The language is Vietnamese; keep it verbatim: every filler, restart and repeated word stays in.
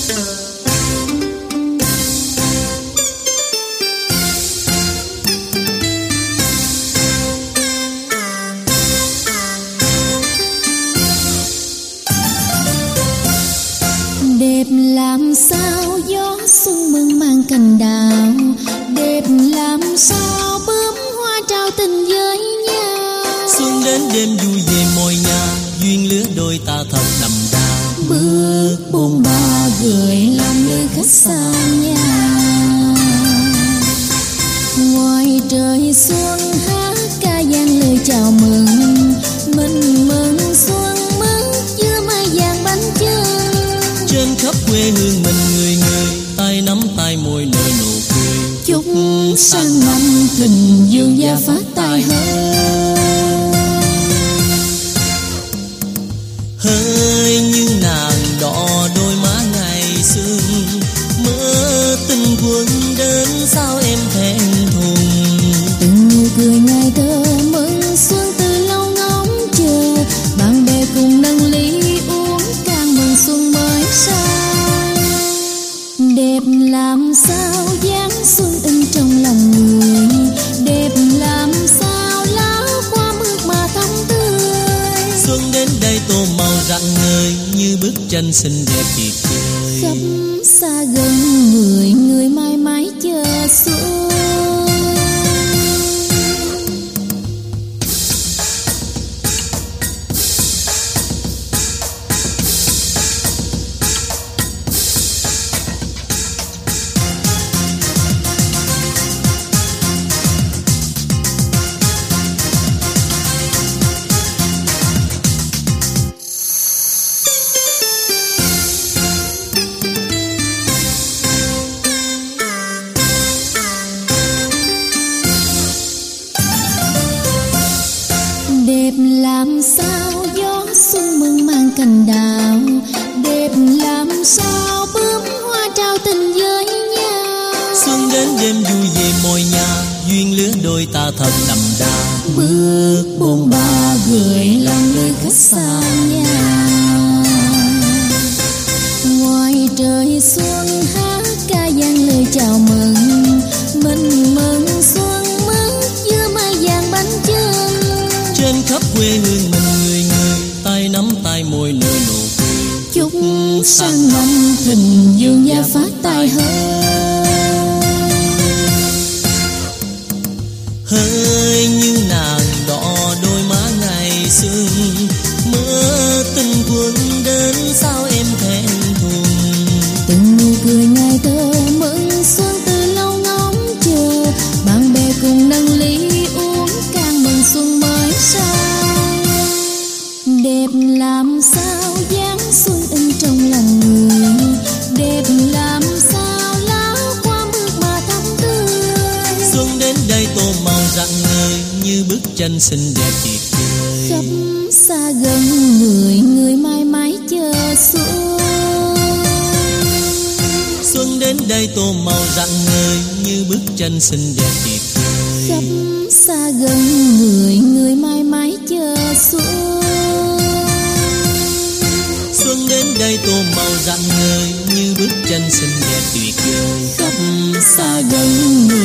Đẹp làm sao gió xuân mơn mang cành đào, đẹp làm sao bướm hoa trao tình với nhau. Xuân đến đêm vui về môi nhà, duyên lứa đôi ta thật đậm đà. Bước bôn ba gửi lòng nơi khách xa nhà. Ngoài trời xuân hát ca vang lời chào mừng, mình mừng xuân mướt giữa mai vàng bánh chưng. Trên khắp quê hương mình người người, tay nắm tay môi nở nụ cười. Chúc sang năm tình dương gia phát tài hơn. Hơi như nàng đỏ đôi má ngày xuân, mơ tình quân đến sao em thẹn thùng. Từng nụ cười ngày thơ mừng xuân từ lâu ngóng chờ, bạn bè cùng nâng ly uống càng mừng xuân mới sang. Đẹp làm sao dáng xuân in trong lòng người, đẹp làm sao lá hoa mướt mà thắm tươi. Xuân đến đây tô màu rạng ngời như bức tranh xinh đẹp tuyệt vời. Khắp xa gần người, người mãi mãi chờ xuân. Đẹp làm sao gió xuân mơn mang cành đào, đẹp làm sao bướm hoa trao tình với nhau. Xuân đến đêm vui về môi nhà, duyên lứa đôi ta thật đậm đà. Bước bôn ba gửi lòng nơi khách xa nhà. Ngoài trời xuân hát ca vang lời chào mừng, mình mừng xuân mướt giữa mai vàng bánh chưng. Trên khắp quê hương mình người người, tay nắm tay môi nở nụ cười. Chúc sang năm tình dương gia phát tài hơn. Hơi như nàng đỏ đôi má ngày xuân, mơ tình quân đến sao em thẹn thùng. Từng nụ cười ngày thơ mừng xuân từ lâu ngóng chờ, bạn bè cùng nâng ly uống càng mừng xuân mới sang. Đẹp làm sao dáng xuân in trong lòng người, đẹp làm sao lá hoa mướt mà thắm tươi. Xuân đến đây tô màu rạng ngời như bức tranh xinh đẹp tuyệt vời. Khắp xa gần người, người mãi mãi chờ xuân. Xuân đến đây tô màu rạng ngời như bức tranh xinh đẹp tuyệt vời. Khắp xa gần người, người mãi mãi chờ xuân. Xuân đến đây tô màu rạng ngời như bức tranh xinh đẹp tuyệt vời. Khắp xa gần người.